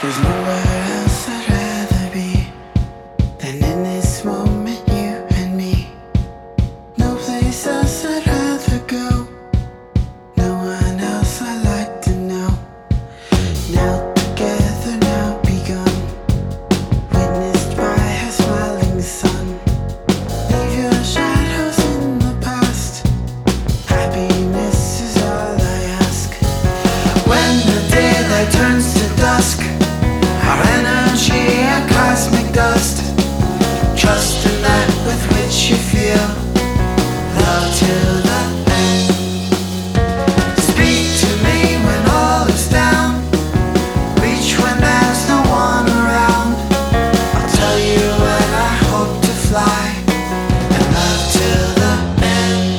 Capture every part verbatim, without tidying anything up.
There's nowhere else I'd rather be than in this moment, you and me. No place else I'd rather go, no one else I'd like to know. Now together, now begun, witnessed by her smiling sun. Leave your shadows in the past, happiness is all I ask. When the daylight turns to dusk, our energy a cosmic dust. Trust in that with which you feel love till the end. Speak to me when all is down, reach when there's no one around. I'll tell you when I hope to fly and love till the end.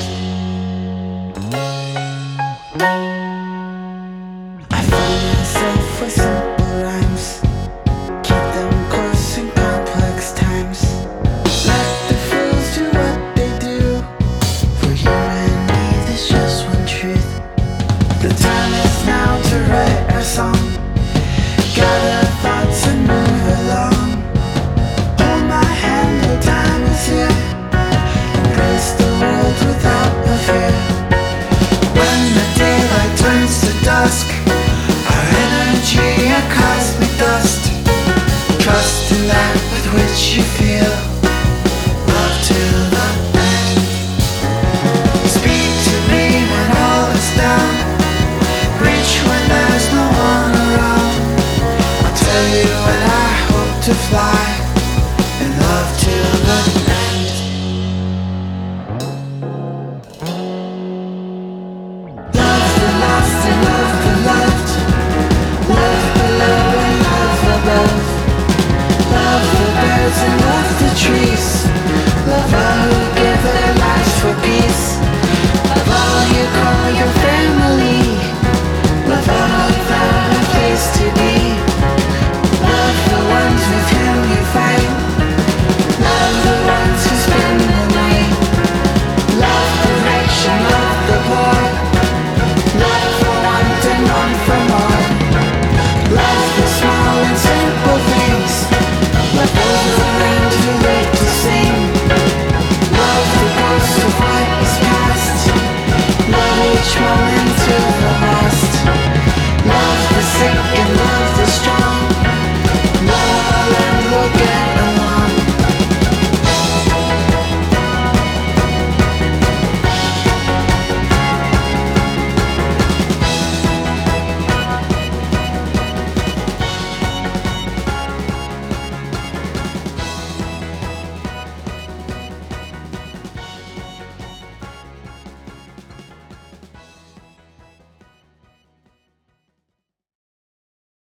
I find myself with simple rhymes, keep them close in complex times. Let the fools do what they do, for you and me there's just one truth. The time is now to write our song, gather thoughts and move along. Hold my hand, no time is here, embrace the world without a fear. When the daylight turns to dusk, our energy a cosmic dust. Trust in that with which you feel love till the end. Speak to me when all is down, reach when there's no one around. I'll tell you when I hope to fly